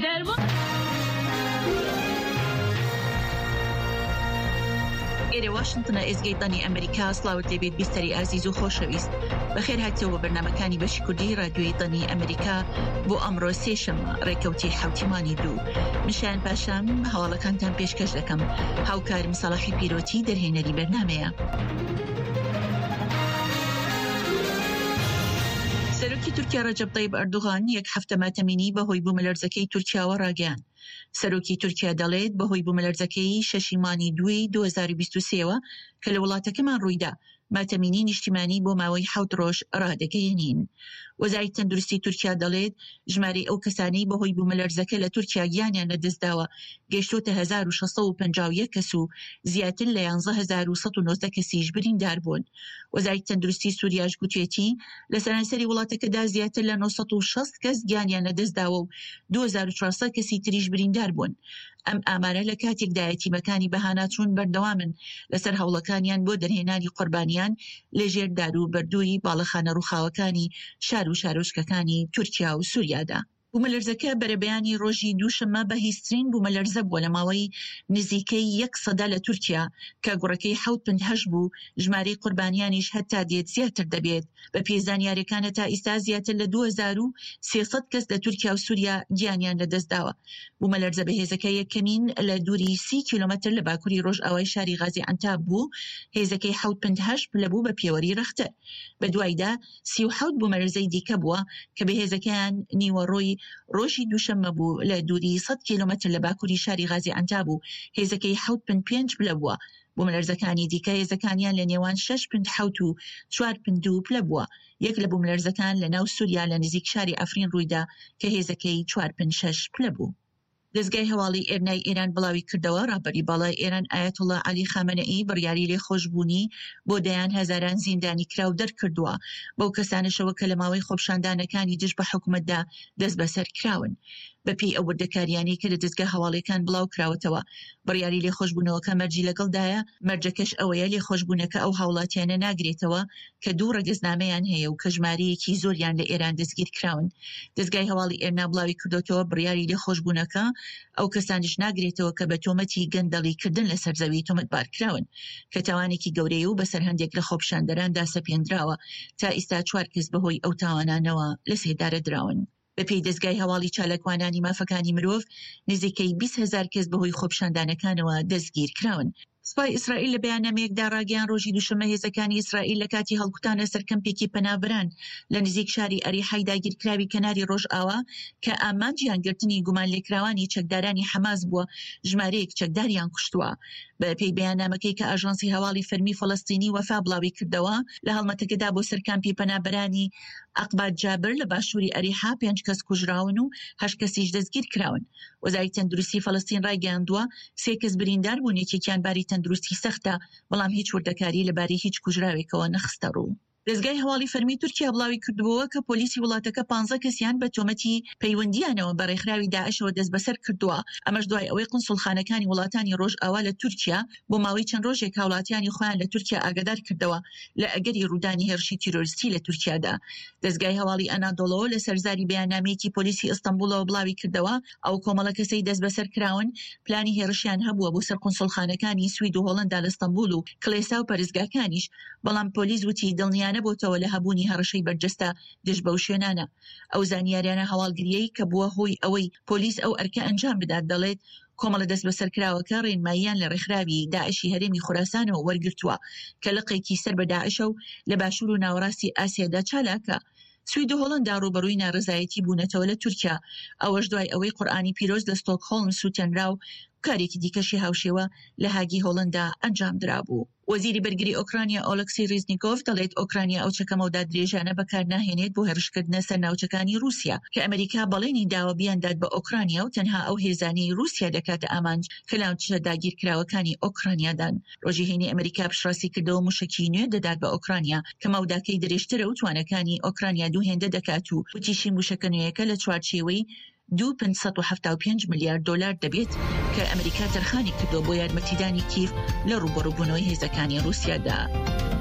ئێرە واشنتنە ئێزگەی ئەمریکا سڵاوت لێبێت بیستەری ئازیز و خۆشەویست بەخێر هاتیەوە بە بەرنامەکانی بەشی کوردی رادیۆی دەنی ئەمریکا بۆ ئەمڕۆ سێشەممە ڕێکەوتی حوتیمانی دوو میشان پاشام هەواڵەکانتان پێشکەش دەکەم. هاوکارم سەڵاحی پیرۆتی دەرهێنەری بەرنامەیە. سەرۆکی تورکیا ڕەجەب طەیب ئەردوغان یەک هەفتە ماتەمینی بەهۆی بوومەلەرزەکەی تورکیاوە ڕاگەیاند. سەرۆکی تورکیا دەڵێت بەهۆی بوومەلەرزەکەی 6 مانگی دوای 2023ەوە کە لە وڵاتەکەمان ڕوویدا ماتەمینی نیشتیمانی بۆ ماوەی 7 ڕۆژ ڕادەگەیەنین. وەزارەتی تەندروستی تورکیا دەڵێت ژمارەی ئەو کەسانەی بەهۆی بوومەلەرزەکە لە تورکیا گیانیان لەدەستداوە گەیشتۆتە 1651 کەس و زیاتر لە 11190 کەسیش بریندار بوون. وەزارەتی تەندروستی سووریاش گوتوێتی لە سەرانسەری وڵاتەکەدا زیاتر لە 960 کەس گیانیان لەدەستداوە و 2400 کەسی تریش بریندار بوون. ئەم ئامارە لە کاتێکدا یەتیمەکانی بەهاناچوون بەردەوامن لەسەر هەوڵەکانیان بۆ دەرهێنانی قوربانیان لەژێر دار و بەردووی باڵەخانە ڕووخاوەکانی شار و شارۆچکەکانی تورکیا و سووریادا. بوومەلەرزەکە بەرەبەیانی ڕۆژی دووشەممە بەهیسترین بوومەلەرزە بووە لە ماوەی نزیکەی 100 لە تورکیا کە گوڕەکەی 7.8 بوو. ژمارەی قوربانیانیش هەتا دێت زیاتر دەبێت. بە پێزانیاریەکانە تا ئێستا زیاتر لە 2300 کەس لە تورکیا و سووریا گیانیان لەدەستداوە. بوومەلەرزە بەهێزەکەی یەکەمین لە دووری 30 کیلۆمەتر لە باکووری ڕۆژئاوای شاری غازی ئەنتاب بوو. هێزەکەی 7.8 پلە بوو بە پێوەری ڕەختە. بە دوایدا 37 بوومەلەرزەی دیکە بووە کە بەهێزەکەیان نیوەڕۆی ڕۆژی دووشەممە بوو لە دووری 100 کیلۆمەتر لە باکووری شاری غازی ئەنتاب و هێزەکەی 7.5 پلە بووە. بوومەلەرزەکانی دیکە هێزەکانیان لە نێوان 6.7 و 4.2 پلە بووە. یەک لە بوومەلەرزەکان لە ناو سووریا لە نزیک شاری ئەفرین ڕوویدا کە هێزەکەی 4.6 پلە بوو. دەستگای هەواڵی ئێرنای ئێران بڵاوی کردەوە ڕابەری باڵای ئێران ئایەتوڵا عەلی خامنەئی بڕیاری لێخۆشبوونی بۆ دەیان هەزاران زیندانی کراو دەرکردووە بەو کەسانشەوە کە لە ماوەی خۆپشاندانەکانی دژ بە حکوومەتدا دەست بەسەر کراون. بەپێی ئەو وردەکاریانی کە لە دەستگا هەواڵیەکان بڵاو کراوەتەوە بڕیاری لێخۆشبوونەوەکە مەرجی لەگەڵدایە. مەرجەکەش ئەوەیە لێخۆشبوونەکە ئەو هاوڵاتیانە ناگرێتەوە کە دوو ڕەگەزنامەیان هەیە و کە ژمارەیەکی زۆریان لە ئێران دەستگیر کراون. دەستگای هەواڵی ئێرنا بڵاوی کردوتەوە بڕیاری لێخۆشبوونەکە ئەو کەسانش ناگرێتەوە کە بە تۆمەتی گەندەڵیکردن لە سەرزەوی تۆمەتبار کراون کە تاوانێکی گەورەی و بەسەر هەندێک لە خۆپشاندەراندا سەپێنراوە. تا ئێستا 4 کەس بەهۆی ئەو تاوانانەوە لە سێدارە دراون. بەپێی دەستگای هەواڵی چالەکوانانی مافەکانی مرۆڤ نزیکەی 20,000 کەس بەهۆی خۆپشاندانەکانەوە دەستگیر کراون. سوپای ئیسرائیل لە بەیاننامەیەکدا ڕاگەیان ڕۆژی دووشەممە هێزەکانی ئیسرائیل لە کاتی هەڵکوتانە سەر کەمپێکی پەنابەران لە نزیک شاری ئەریحای داگیرکراوی کەناری ڕۆژئاوا کە ئامانجیانگرتنی گومان لێکراوانی چەکدارانی حەماس بووە ژمارەیەک چەکداریان کوشتووە. بەپێی بەیاننامەکەی کە ئاژانسی هەواڵی فەرمی فەڵەستینی وەفا بڵاوی کردەوە لە هەڵمەتەکەدا بۆ سەر کەمپی پەنابەرانی عەقبات جابر لە باشووری ئەریحا 5 کەس کوژراون و 8 کەسیش دەستگیر کراون. وەزارەتی تەندروستی فەڵەستین ڕایگەیاندووە 3 کەس بریندار بوون، یەکێکیان باری تەندروستی سەختە بەڵام هیچ وردەکاری لەبارەی هیچ کوژراوێکەوە نەخستە ڕوو. دەستگای هەواڵی فەرمی تورکیا بڵاوی کردبووە کە پۆلیسی وڵاتەکە 15 کەسیان بە تۆمەتی پەیوەندیانەوە بە ڕێکخراوی داعشەوە دەست بەسەر کردووە. ئەمەش دوای ئەوەی قونسوڵخانەکانی وڵاتانی ڕۆژئاوا لە تورکیا بۆ ماوەی چەند ڕۆژێک هاوڵاتیانی خۆیان لە تورکیا ئاگادار کردەوە لە ئەگەری ڕوودانی هێرشی تیرۆریستی لە تورکیادا. دەستگای هەواڵی ئەنادۆڵۆ لە سەرزاری بەیاننامەیەکی پۆلیسی ئەستەمبولەوە بڵاوی کردەوە ئەو کۆمەڵە کەسەی دەست بەسەر کراون پلانی هێرشیان هەبووە بۆ سەر قونسوڵخانەکانی سوید و هۆڵەندا لە ئەستەمبول و کڵێسا و پەرستگاکانیش، بەڵام پۆلیس وتی دڵنیانە بۆتەوە لە هەبوونی هەڕەشەی بەرجەستە دژ بەو شوێنانە. ئەو زانیاریانە هەواڵگریەی کە بووە هۆی ئەوەی پۆلیس ئەو ئەرکە ئەنجام بدات دەڵێت کۆمەڵە دەست بەسەرکراوەکە ڕێنماییان لە ڕێکخراوی داعشی هەرێمی خوراسانەوە وەرگرتووە کە لقێکی سەر بە داعشە و لە باشوور و ناوەڕاستی ئاسیادا چالاکە. سوید و هۆڵەندا ڕوبەڕووی ناڕزایەتی بوونەتەوە لە تورکیا، ئەوەش دوای ئەوەی قورئانی پیرۆز لە ستۆکهۆڵم سووتێنرا و کارێکی دیکەشی هاوشێوە لە هاگی هۆڵەندا ئەنجام درابوو. وەزیری بەرگری ئۆکرانیا ئۆلەکسی ریزنیکۆف دەڵێت ئۆکرانیا ئەو چەکەمەودا درێژانە بەکار ناهێنێت بۆ هێرشکردنە سەر ناوچەکانی رووسیا کە ئەمریکا بەڵێنی داوە بیاندات بە ئۆکرانیا و تەنها ئەو هێزانەی رووسیا دەکاتە ئامانج کە ناوچە داگیرکراوەکانی ئۆکرانیادان. ڕۆژی هێنی ئەمریکا پشڕاسی کردەوە موشکی نوێ دەدات بە ئۆکرانیا کە مەوداکەی درێژترە و توانەکانی ئۆکرانیا دوو هێندە دەکات و وتیشی موشەکە نوێیەکە لە چوارچێوەی 2.575 میلیارد دلار دەبێت کە ئەمریکا تەرخانی کردو بۆ یارمەتیدانی کیف لە ڕوبەڕووبوونەوەی هێزەکانی رووسیادا.